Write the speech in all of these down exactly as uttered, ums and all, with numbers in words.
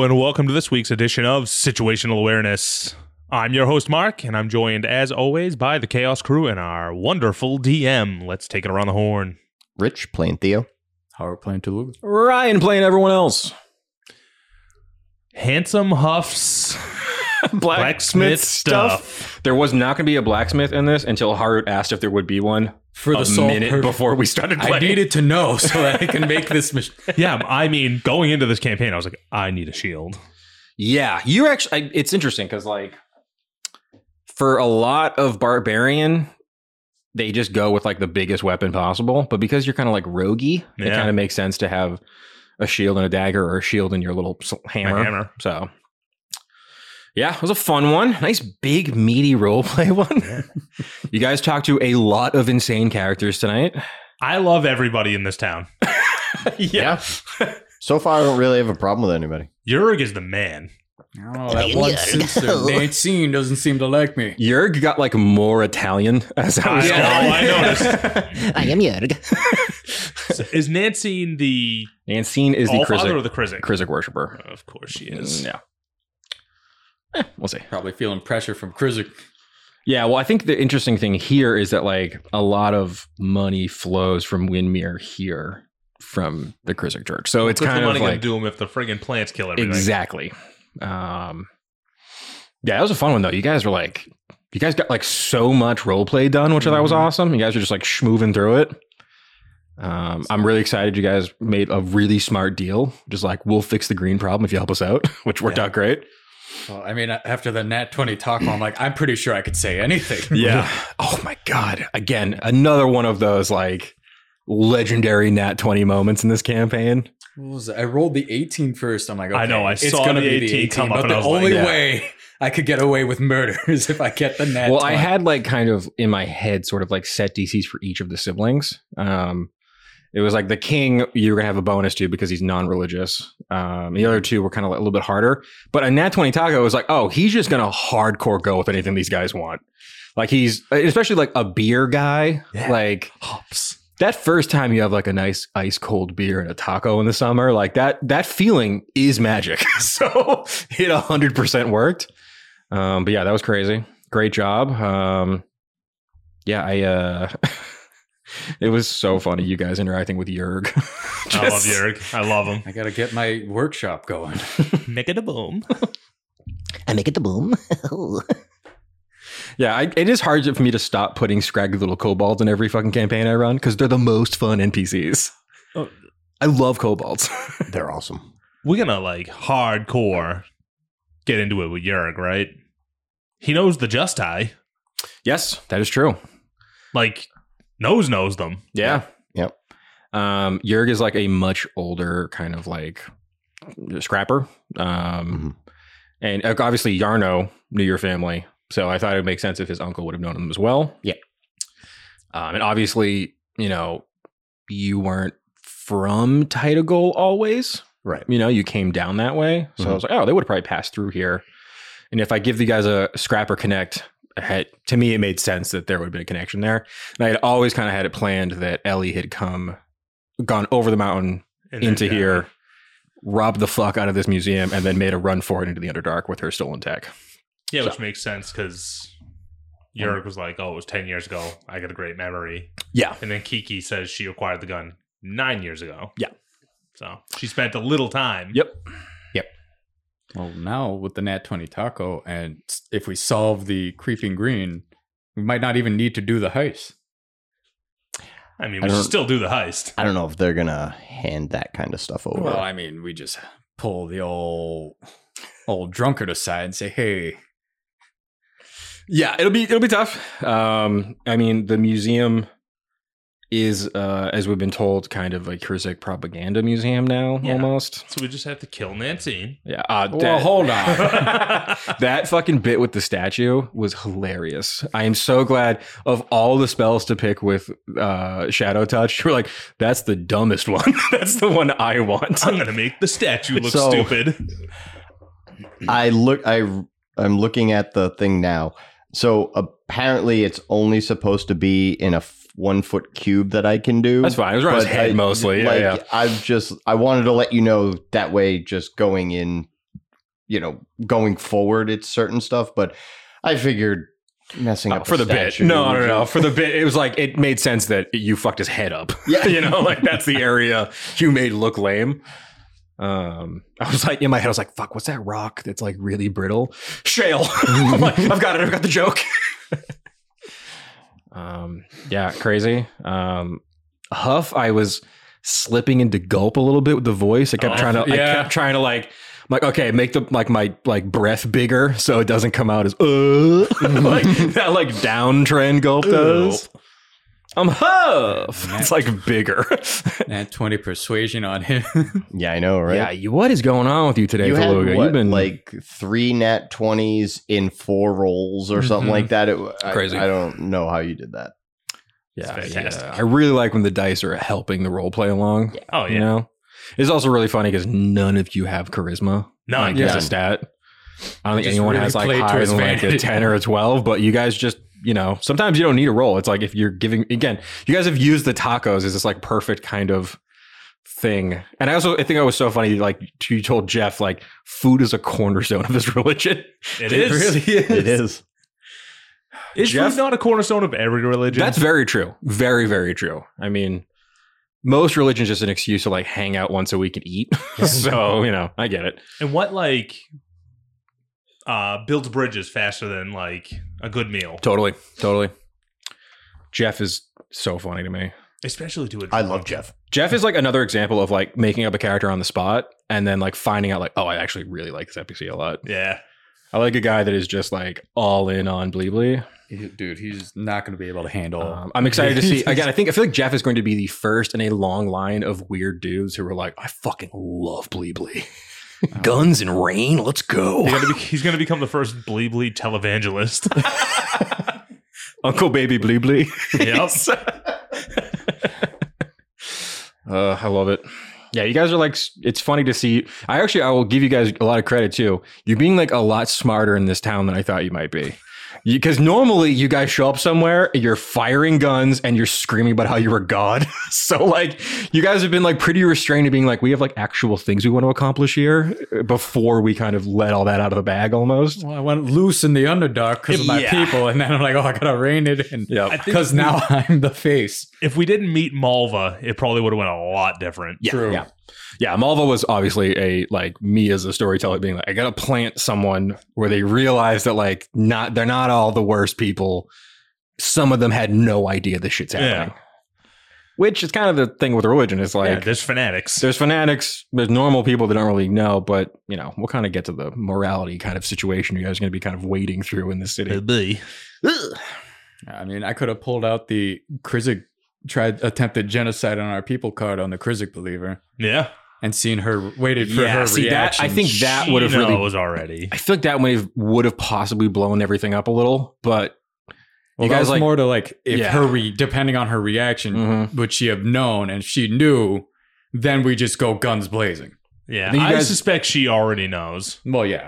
and welcome to this week's edition of Situational Awareness. I'm your host, Mark, and I'm joined, as always, by the Chaos Crew and our wonderful D M. Let's take it around the horn. Rich playing Theo. Howard playing Toulouse. Ryan playing everyone else. Handsome Huff's Blacksmith, blacksmith stuff. stuff. There was not going to be a blacksmith in this until Howard asked if there would be one For the a sole minute purpose- before we started playing. I needed to know so that I can make this machine. Yeah, I mean, going into this campaign, I was like, I need a shield. Yeah, you're actually. It's interesting because, like, for a lot of barbarian, they just go with like the biggest weapon possible. But because you're kind of like roguey, it Yeah. kind of makes sense to have a shield and a dagger, or a shield and your little s- hammer. My hammer. So, yeah, it was a fun one. Nice big meaty roleplay one. You guys talked to a lot of insane characters tonight. I love everybody in this town. Yeah. So far, I don't really have a problem with anybody. Jurg is the man. Oh, that one sister, Nancy, doesn't seem to like me. Jurg got like more Italian as I was I know, going. I noticed. I am Jörg. So is Nancine the Nancine is the Allfather or Krizik, the Krizik? Krizik worshiper. Of course she is. Yeah. Eh, we'll see. Probably feeling pressure from Krizik. Yeah, well, I think the interesting thing here is that like a lot of money flows from Windmere here from the Krizik Church. So it's What's kind the of money gonna like do them if the friggin' plants kill everything? exactly. Um, yeah, that was a fun one though. You guys were like, you guys got like so much role play done, which I thought was awesome. You guys are just like schmoving through it. Um, I'm really excited. You guys made a really smart deal. Just like, we'll fix the green problem if you help us out, which worked Yeah. out great. Well, I mean, after the Nat twenty talk, I'm like, I'm pretty sure I could say anything. Yeah. Oh my God. Again, another one of those like legendary Nat twenty moments in this campaign. What was it? I rolled the eighteen first. I'm like, okay, I know, I it's saw gonna the be the eighteen eighteen, come up but and the I was like, only yeah. way I could get away with murder is if I get the Nat Well, twenty. I had like kind of in my head sort of like set D Cs for each of the siblings. Um, it was like the king, you were going to have a bonus to because he's non-religious. Um, the other two were kind of like a little bit harder. But a Nat twenty Taco was like, oh, he's just going to hardcore go with anything these guys want. Like he's, especially like a beer guy, Yeah. like Hops. that first time you have like a nice ice cold beer and a taco in the summer, like that, that feeling is magic. So it a hundred percent worked. Um, but yeah, that was crazy. Great job. Um, yeah, I, uh, it was so funny. You guys interacting with Jurg. I love Jurg. I love him. I got to get my workshop going. Make it a boom. I make it the boom. Yeah, I, it is hard for me to stop putting scraggy little kobolds in every fucking campaign I run because they're the most fun N P Cs. Oh. I love kobolds. They're awesome. We're gonna like hardcore get into it with Jurg, right? He knows the Just Eye. Yes, that is true. Like, knows knows them. Yeah. Yep. Um, Jurg is like a much older kind of like scrapper. Um, and uh, obviously Yarno knew your family. So I thought it would make sense if his uncle would have known him as well. Yeah. Um, and obviously, you know, you weren't from Titagol always. Right. You know, you came down that way. So I was like, oh, they would have probably passed through here. And if I give you guys a Scrapper Connect, had, to me, it made sense that there would have been a connection there. And I had always kind of had it planned that Ellie had come, gone over the mountain And then into down. here, robbed the fuck out of this museum, and then made a run for it into the Underdark with her stolen tech. Yeah, which So- makes sense because Jurg was like, oh, it was ten years ago. I got a great memory. Yeah. And then Kiki says she acquired the gun nine years ago. Yeah. So she spent a little time. Yep. Well, now with the Nat twenty taco, and if we solve the creeping green, we might not even need to do the heist. I mean, I we should don't- still do the heist. I don't know if they're going to hand that kind of stuff over. Well, I mean, we just pull the old old drunkard aside and say, "Hey, Yeah, it'll be it'll be tough. Um, I mean, the museum is, uh, as we've been told, kind of a Krizik propaganda museum now, Yeah. almost. So we just have to kill Nancy. Yeah. Uh, well, that- hold on." That fucking bit with the statue was hilarious. I am so glad of all the spells to pick with uh, Shadow Touch. You're like, that's the dumbest one. That's the one I want. I'm gonna make the statue look So- stupid. I look. I I'm looking at the thing now. So apparently, it's only supposed to be in a f- one foot cube that I can do. That's fine. It was around his But head I- mostly. Yeah, like, yeah. I've just I wanted to let you know that way. Just going in you know, going forward, it's certain stuff. But I figured messing Oh, up for a the bit. statue No, no, would no. just- For the bit, it was like it made sense that you fucked his head up. Yeah. You know, like that's the area you made look lame. Um, I was like in my head, I was like, "Fuck, what's that rock that's like really brittle?" Shale. I'm like, I've got it. I've got the joke. um, yeah, crazy. Um, Huff, I was slipping into gulp a little bit with the voice. I kept Oh, trying to. I yeah. kept trying to like. I'm like, okay, make the like my like breath bigger so it doesn't come out as uh like that like downtrend gulp does. I'm Huff. It's like bigger. Nat twenty persuasion on him. Yeah, I know, right? Yeah, you, what is going on with you today, You had Faluga? what, You've been like three nat twenties in four rolls or something Mhm. like that. It, I, Crazy. I don't know how you did that. yeah, It's fantastic. yeah. I really like when the dice are helping the role play along. Oh, You yeah. know, it's also really funny because none of you have charisma. No, like, yeah. as a stat. I don't think Just anyone really has like played to higher his than like a advantage. ten or a twelve, but you guys just, you know, sometimes you don't need a roll. It's like if you're giving, again, you guys have used the tacos as this like perfect kind of thing. And I also I think it was so funny, like you told Jeff, like food is a cornerstone of this religion. It is. really is. It is. Is Jeff- food not a cornerstone of every religion? That's very true. Very, very true. I mean, most religions just an excuse to like hang out once a week and eat. So, you know, I get it. and what like uh builds bridges faster than like a good meal, Totally. Totally. Jeff is so funny to me. especially to a I drunk. love Jeff. Jeff is like another example of like making up a character on the spot and then like finding out like, oh, I actually really like this N P C a lot. Yeah, I like a guy that is just like all in on Bleebly. Dude, he's not going to be able to handle. Um, I'm excited to see. Again, I think I feel like Jeff is going to be the first in a long line of weird dudes who are like, I fucking love Bleebly. Guns and rain, let's go. he's gonna, be, he's gonna become the first Bleebly televangelist. Uncle Baby Bleebly. Yep. uh, I love it. Yeah, you guys are like, it's funny to see. I actually, I will give you guys a lot of credit too. You're being like a lot smarter in this town than I thought you might be. Because normally you guys show up somewhere, you're firing guns and you're screaming about how you're a god. So like you guys have been like pretty restrained to being like, we have like actual things we want to accomplish here before we kind of let all that out of the bag almost. Well, I went loose in the Underdark because of my Yeah. people, and then I'm like, oh, I gotta rein it in. Yeah. I think Because if we- now I'm the face. if we didn't meet Malva, it probably would have went a lot different. Yeah, True. yeah. Yeah, Malva was obviously a like me as a storyteller being like, I gotta plant someone where they realize that like not they're not all the worst people. Some of them had no idea this shit's happening. Which is kind of the thing with religion. It's like yeah, there's fanatics. there's fanatics, there's normal people that don't really know, but you know, we'll kind of get to the morality kind of situation you guys are gonna be kind of wading through in this city. be. I mean, I could have pulled out the Krizik tried attempted genocide on our people card on the Krizik believer Yeah, and seen her waited for Yeah, her see, that- reaction. I think that She would have really knows already. I feel like that would have would have possibly blown everything up a little, but Well, you that guys was like more to like if Yeah. her re- depending on her reaction, Mhm. would she have known? And if she knew, then we just go guns blazing. Yeah, I think you I guys- suspect she already knows. Well, yeah.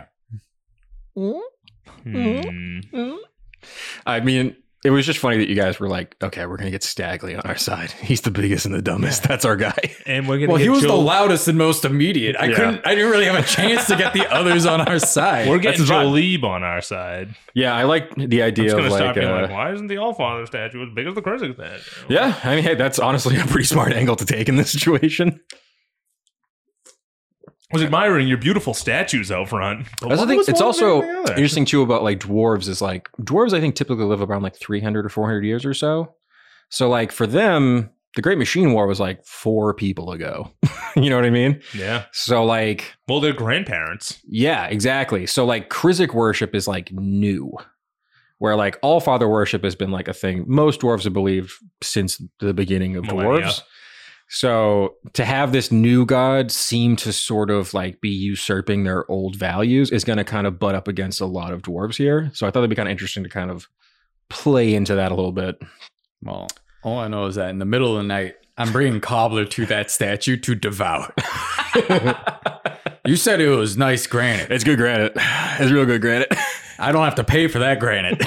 Hmm. I mean, it was just funny that you guys were like, okay, we're going to get Stagley on our side. He's the biggest and the dumbest. That's our guy. And we're gonna Well, get he was Joe- the loudest and most immediate. I Yeah. couldn't. I didn't really have a chance to get the others on our side. We're getting That's fine. Jolib on our side. Yeah, I like the I'm idea just of gonna like, stop being uh, like, why isn't the Allfather statue as big as the Krizik statue? yeah, I mean, hey, that's honestly a pretty smart angle to take in this situation. I was admiring your beautiful statues out front. but That's the one thing. was It's one also bigger than the other. interesting too about like dwarves is like dwarves, I think typically live around like three hundred or four hundred years or so. So like for them, the Great Machine War was like four people ago. You know what I mean? Yeah. So like, Well, they're grandparents. yeah, exactly. So like Krizik worship is like new, where like all father worship has been like a thing most dwarves have believed since the beginning of Millennia. dwarves. So to have this new god seem to sort of like be usurping their old values is going to kind of butt up against a lot of dwarves here. So I thought it'd be kind of interesting to kind of play into that a little bit. Well, all I know is that in the middle of the night, I'm bringing Cobbler to that statue to devour. You said it was nice granite. It's good granite. It's real good granite. I don't have to pay for that granite.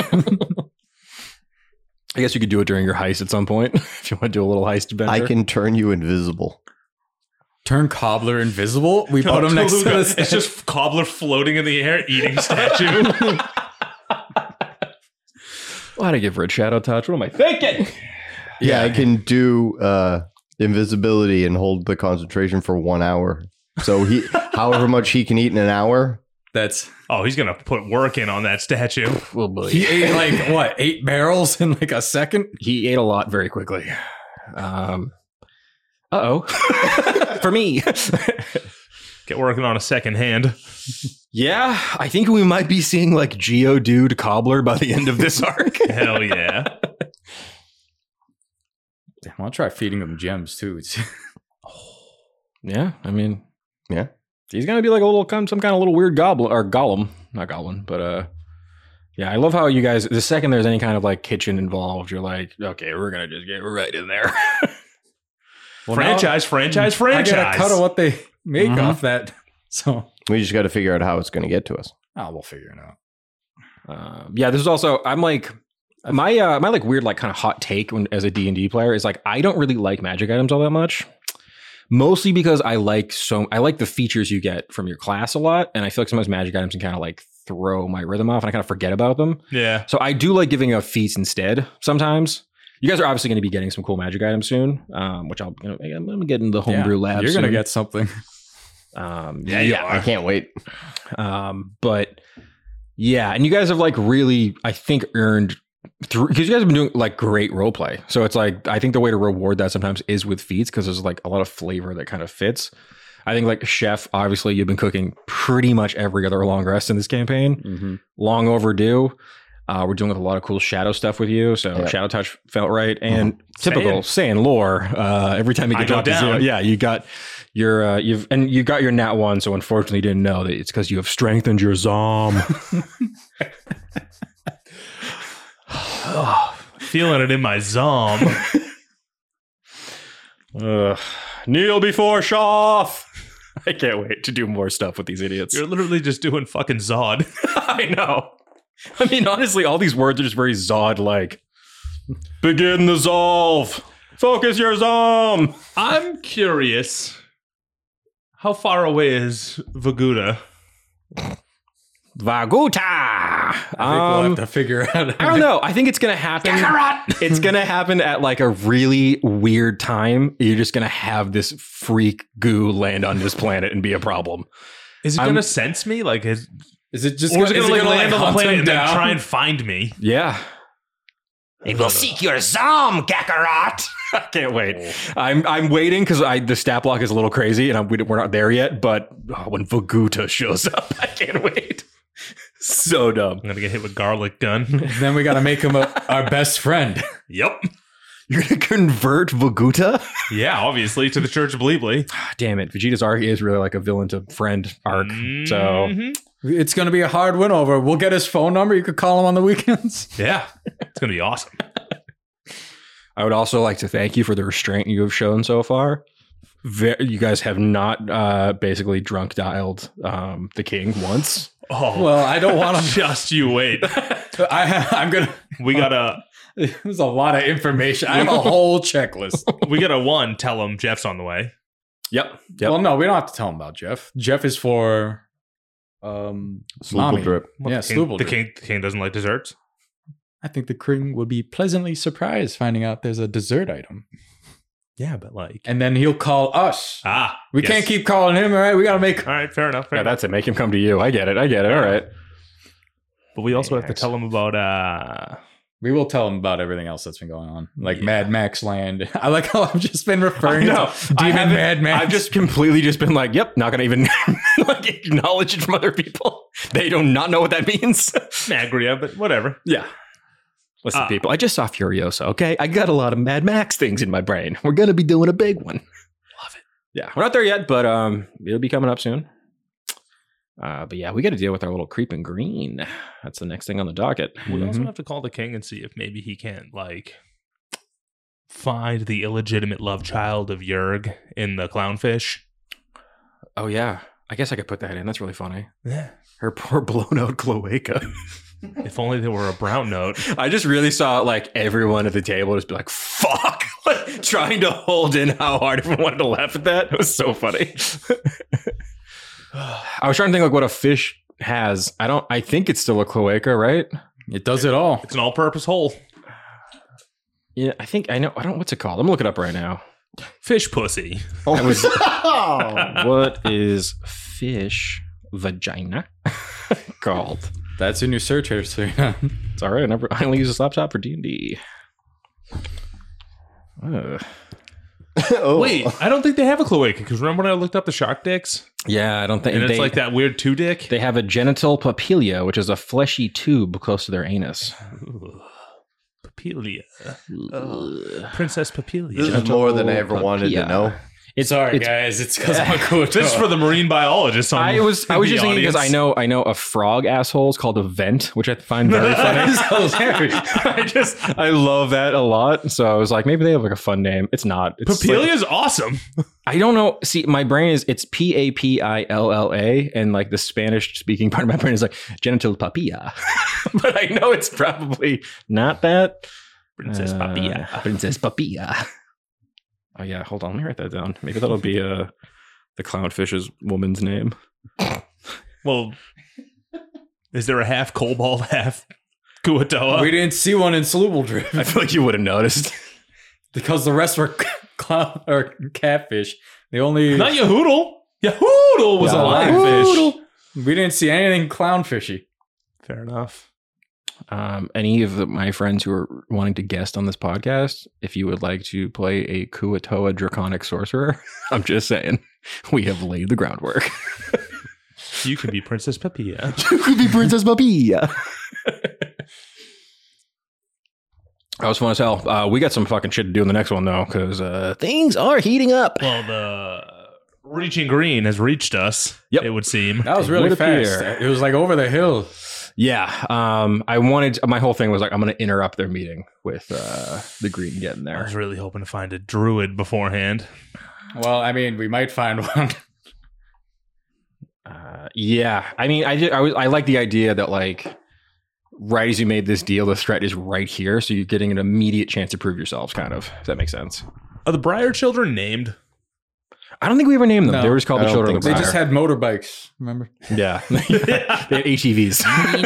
I guess you could do it during your heist at some point if you want to do a little heist adventure. I can turn you invisible. turn Cobbler invisible. We put him next to Kaluga, this. it's just Cobbler floating in the air eating statue. Why to give Red Shadow Touch? What am I thinking? Yeah, I can do uh, invisibility and hold the concentration for one hour. So he, however much he can eat in an hour. That's Oh, he's gonna put work in on that statue. Oh boy. he ate like what eight barrels in like a second. He ate a lot very quickly. Um, uh oh. For me. Get working on a second hand. Yeah, I think we might be seeing like Geodude Cobbler by the end of this arc. Hell yeah. Damn, I'll try feeding him gems too. It's, Yeah, I mean, Yeah. he's gonna be like a little, some kind of little weird goblin or golem, not goblin, but uh, yeah, I love how you guys. The second there's any kind of like kitchen involved, you're like, okay, we're gonna just get right in there. well, franchise, now, franchise, I franchise. get a cut of what they make Mhm. off that. So We just got to figure out how it's going to get to us. oh, we'll figure it out. Um, yeah, this is also. I'm like my uh, my like weird like kind of hot take when, as a D and D player is like I don't really like magic items all that much. Mostly because I like so I like the features you get from your class a lot, and I feel like sometimes magic items can kind of like throw my rhythm off, and I kind of forget about them. Yeah. So I do like giving out feats instead. Sometimes you guys are obviously going to be getting some cool magic items soon, um, which I'll you know, I'm going to get in the homebrew Yeah, lab. You're gonna soon. get something. Um, Yeah, yeah, you I are. can't wait. Um, but yeah, and you guys have like really, I think, earned through because you guys have been doing like great role play. So it's like I think the way to reward that sometimes is with feats because there's like a lot of flavor that kind of fits. I think like Chef, obviously you've been cooking pretty much every other long rest in this campaign. Mm-hmm. Long overdue. Uh, we're dealing with a lot of cool shadow stuff with you. So Yeah. Shadow Touch felt right. And Mm-hmm. typical Saiyan lore. Uh, every time you I get go dropped to zero, down. yeah, you got your uh, you've and you got your nat one. So unfortunately, you didn't know that it's because you have strengthened your Zom. Feeling it in my zom. Ugh. Kneel before Shoff. I can't wait to do more stuff with these idiots. You're literally just doing fucking Zod. I know. I mean, honestly, all these words are just very Zod-like. Begin the Zolve. Focus your Zom. I'm curious. How far away is Vaguda? Vaguta. I think we'll Um, have to figure out. I don't know. I think it's gonna happen. It's gonna happen at like a really weird time. You're just gonna have this freak goo land on this planet and be a problem. Is it I'm- gonna sense me? Like, is, Is it just or is it gonna is like land on the hunt planet him and then down? try and find me? Yeah. It will seek your Zom, Kakarot. I can't wait. I'm I'm waiting because I the stat block is a little crazy and I'm, we don't- we're not there yet. But oh, when Vaguta shows up, I can't wait. So dumb. I'm gonna get hit with garlic gun. Then we got to make him a, our best friend. Yep. You're gonna convert Vaguta? Yeah, obviously to the Church of Bleebly. Damn it! Vegeta's arc is really like a villain to friend arc. So Mhm. It's going to be a hard win over. We'll get his phone number. You could call him on the weekends. Yeah, it's gonna be awesome. I would also like to thank you for the restraint you have shown so far. Ve- you guys have not uh, basically drunk dialed um, the king once. Oh, Well, I don't want to. just you wait. I, I'm gonna. We gotta, There's a lot of information. I have a whole checklist. we gotta one tell him Jeff's on the way. Yep. Yep. Well, no, we don't have to tell him about Jeff. Jeff is for um Mommy. Sloople drip. Well, Yeah, the king, Sloople the drip. king, the king doesn't like desserts. I think the king would be pleasantly surprised finding out there's a dessert item, Yeah, but like, and then he'll call us. ah, We yes. can't keep calling him. All right, we got to make. All right, fair enough. Fair Yeah, enough. that's it. Make him come to you. I get it. I get it. All right. But we also have to Maniacs. tell him about uh We will tell him about everything else that's been going on, like Yeah. Mad Max Land. I like how I've just been referring I know. to I Demon haven't- Mad Max. I've just completely just been like, yep, not gonna even like acknowledge it from other people. They do not know what that means. Magria, but whatever. Yeah. Listen, Ah. people, I just saw Furiosa, okay? I got a lot of Mad Max things in my brain. We're going to be doing a big one. Love it. Yeah, we're not there yet, but um, it'll be coming up soon. Uh, but yeah, we got to deal with our little creeping green. That's the next thing on the docket. We also Mhm. have to call the king and see if maybe he can't like find the illegitimate love child of Yerg in the clownfish. Oh, yeah. I guess I could put that in. That's really funny. Yeah. Her poor blown out cloaca. If only there were a brown note. I just really saw like everyone at the table just be like, fuck, like, trying to hold in how hard everyone wanted to laugh at that. It was so funny. I was trying to think like what a fish has. I don't, I think it's still a cloaca, right? It does it all. It's an all-purpose hole. Yeah, I think I know. I don't, what's it called? I'm gonna look it up right now. Fish pussy. I was, what is fish vagina called? That's in your search history. It's all right. I, never, I only use this laptop for D and D. Uh, oh. Wait, I don't think they have a cloaca because remember when I looked up the shark dicks? yeah, I don't think And it's they, like that weird two dick. They have a genital papilla, which is a fleshy tube close to their anus. Ooh. Papilia. Princess Papilia. This is more than I ever wanted to know. It's Sorry, it's, guys. It's because I'm a coach. This is for the marine biologist. On I was I was the just thinking because I audience. know I know a frog asshole is called a vent, which I find very funny. I just I love that a lot. So I was like, maybe they have like a fun name. It's not. It's Papilia like- is awesome. I don't know. See, my brain is it's P A P I L L A, and like the Spanish speaking part of my brain is like genital papilla, but I know it's probably not that. Princess Uh, Papilla. Princess Papilla. Oh yeah, hold on. Let me write that down. Maybe that'll be uh, the clownfish's woman's name. Well, is there a half cobalt, half Kuatoa? We didn't see one in Soluble Drift I feel like you would have noticed. because the rest were clown or catfish. The only Not Yahoodle. Yahoodle was a Yahoodle. lionfish. we didn't see anything clownfishy. Fair enough. Um, any of the, my friends who are wanting to guest on this podcast, if you would like to play a Kuatoa draconic sorcerer, I'm just saying, we have laid the groundwork. You can be Princess Papilla. You could be Princess Papilla. I was fun as hell. Uh, we got some fucking shit to do in the next one though, because uh, things are heating up. Well, the Reaching Green has reached us. Yep. It would seem. That was It really would fast. appear. It was like over the hill. Yeah, um, I wanted. My whole thing was like, I'm going to interrupt their meeting with uh, the green getting I there. was really hoping to find a druid beforehand. Well, I mean, we might find one. Uh, yeah, I mean, I just, I was I like the idea that like right as you made this deal, the threat is right here, so you're getting an immediate chance to prove yourselves. Kind of, if that makes sense. Are the Briar children named? I don't think we ever named them. No, they were just called I the don't Children of the They Briar. just had motorbikes. Remember? yeah, they had H E Vs.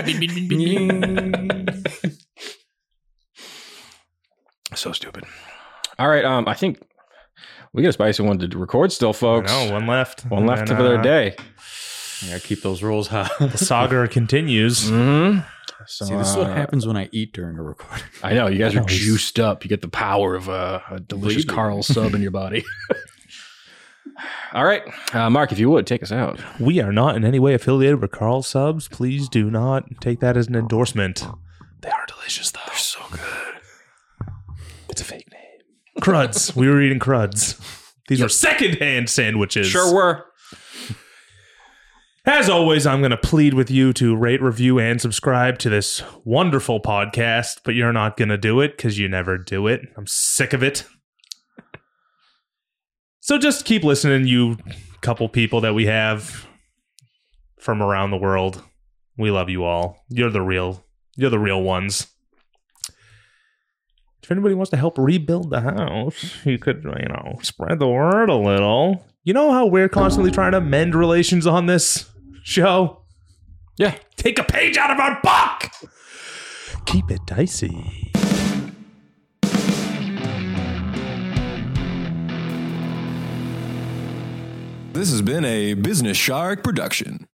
So stupid. All right, um, I think we got a spicy one to record still, folks. No, one left. One left And, for their uh, day. Yeah, keep those rolls high. The saga continues. Mm-hmm. So, See, this is what uh, happens when I eat during a recording. I know you guys are Nice. juiced up. You get the power of uh, a delicious Really? Carl sub in your body. All right, uh, Mark, if you would take us out. We are not in any way affiliated with Carl Subs. Please do not take that as an endorsement. They are delicious, though. They're so good. It's a fake name. Cruds. We were eating cruds. These were secondhand sandwiches. Sure were. As always, I'm going to plead with you to rate, review, and subscribe to this wonderful podcast, but you're not going to do it because you never do it. I'm sick of it. So just keep listening, you couple people that we have from around the world. We love you all. You're the real, you're the real ones. If anybody wants to help rebuild the house, you could, you know, spread the word a little. You know how we're constantly trying to mend relations on this show? Yeah. Take a page out of our book! Keep it dicey. This has been a Business Shark production.